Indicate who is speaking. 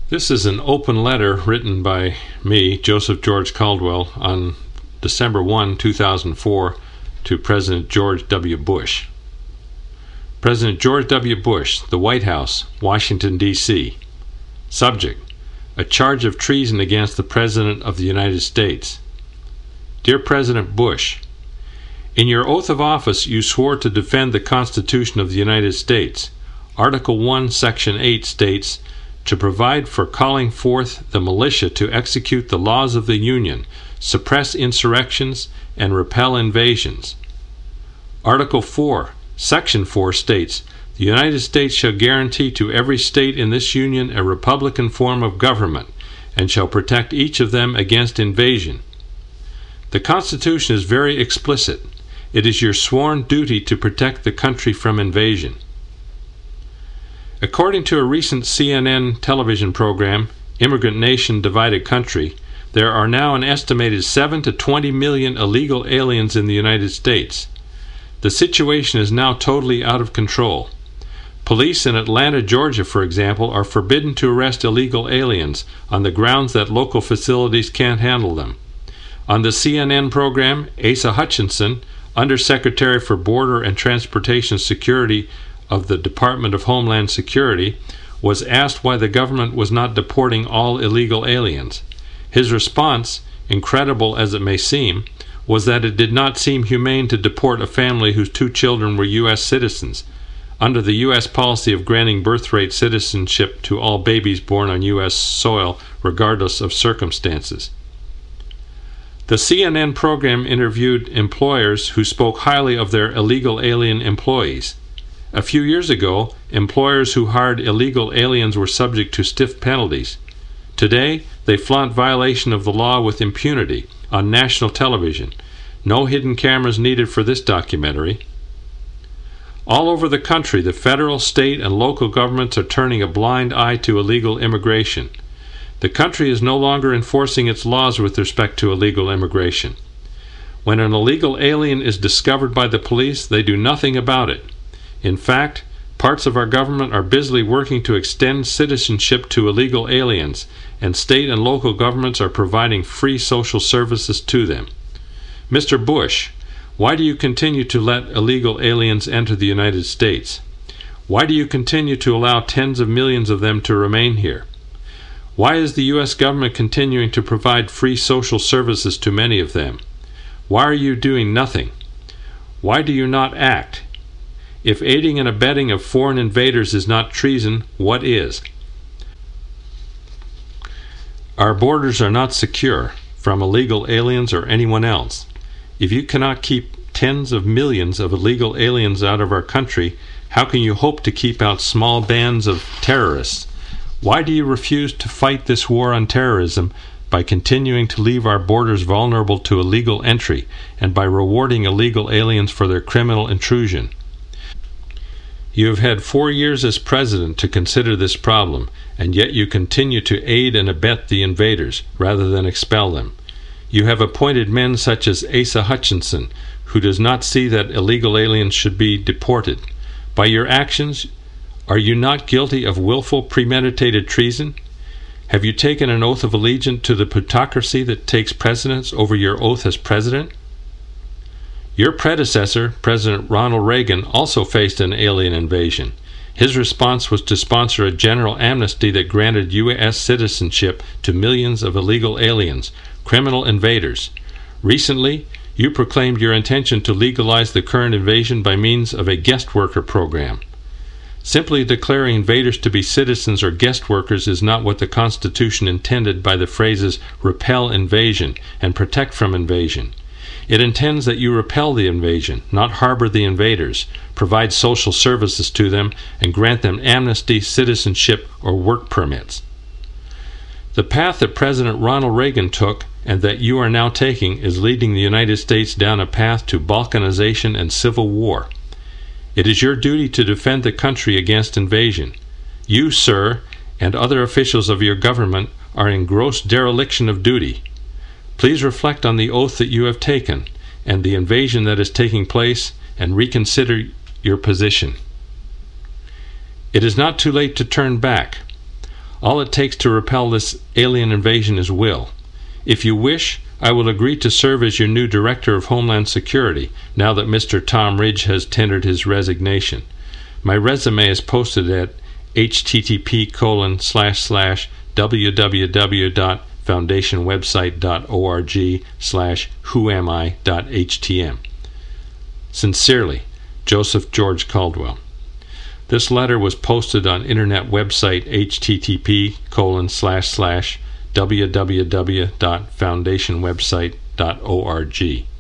Speaker 1: This is an open letter written by me, Joseph George Caldwell, on December 1, 2004, to President George W. Bush. President George W. Bush, the White House, Washington, D.C. Subject: a charge of treason against the President of the United States. Dear President Bush, in your oath of office you swore to defend the Constitution of the United States. Article 1, Section 8 states, to provide for calling forth the militia to execute the laws of the Union, suppress insurrections, and repel invasions. Article 4, Section 4 states, the United States shall guarantee to every state in this Union a republican form of government, and shall protect each of them against invasion. The Constitution is very explicit. It is your sworn duty to protect the country from invasion. According to a recent CNN television program, Immigrant Nation Divided Country, there are now an estimated 7 to 20 million illegal aliens in the United States. The situation is now totally out of control. Police in Atlanta, Georgia, for example, are forbidden to arrest illegal aliens on the grounds that local facilities can't handle them. On the CNN program, Asa Hutchinson, Undersecretary for Border and Transportation Security of the Department of Homeland Security, was asked why the government was not deporting all illegal aliens. His response, incredible as it may seem, was that it did not seem humane to deport a family whose 2 children were U.S. citizens, under the U.S. policy of granting birthright citizenship to all babies born on U.S. soil, regardless of circumstances. The CNN program interviewed employers who spoke highly of their illegal alien employees. A few years ago, employers who hired illegal aliens were subject to stiff penalties. Today, they flaunt violation of the law with impunity on national television. No hidden cameras needed for this documentary. All over the country, the federal, state, and local governments are turning a blind eye to illegal immigration. The country is no longer enforcing its laws with respect to illegal immigration. When an illegal alien is discovered by the police, they do nothing about it. In fact, parts of our government are busily working to extend citizenship to illegal aliens, and state and local governments are providing free social services to them. Mr. Bush, why do you continue to let illegal aliens enter the United States? Why do you continue to allow tens of millions of them to remain here? Why is the U.S. government continuing to provide free social services to many of them? Why are you doing nothing? Why do you not act? If aiding and abetting of foreign invaders is not treason, what is? Our borders are not secure from illegal aliens or anyone else. If you cannot keep tens of millions of illegal aliens out of our country, how can you hope to keep out small bands of terrorists? Why do you refuse to fight this war on terrorism by continuing to leave our borders vulnerable to illegal entry and by rewarding illegal aliens for their criminal intrusion? You have had 4 years as president to consider this problem, and yet you continue to aid and abet the invaders rather than expel them. You have appointed men such as Asa Hutchinson, who does not see that illegal aliens should be deported. By your actions, are you not guilty of willful, premeditated treason? Have you taken an oath of allegiance to the plutocracy that takes precedence over your oath as president? Your predecessor, President Ronald Reagan, also faced an alien invasion. His response was to sponsor a general amnesty that granted U.S. citizenship to millions of illegal aliens, criminal invaders. Recently, you proclaimed your intention to legalize the current invasion by means of a guest worker program. Simply declaring invaders to be citizens or guest workers is not what the Constitution intended by the phrases repel invasion and protect from invasion. It intends that you repel the invasion, not harbor the invaders, provide social services to them, and grant them amnesty, citizenship, or work permits. The path that President Ronald Reagan took, and that you are now taking, is leading the United States down a path to balkanization and civil war. It is your duty to defend the country against invasion. You, sir, and other officials of your government are in gross dereliction of duty. Please reflect on the oath that you have taken and the invasion that is taking place and reconsider your position. It is not too late to turn back. All it takes to repel this alien invasion is will. If you wish, I will agree to serve as your new Director of Homeland Security, now that Mr. Tom Ridge has tendered his resignation. My resume is posted at http://www.foundationwebsite.org/whoami.htm. Sincerely, Joseph George Caldwell. This letter was posted on internet website http://www.foundationwebsite.org.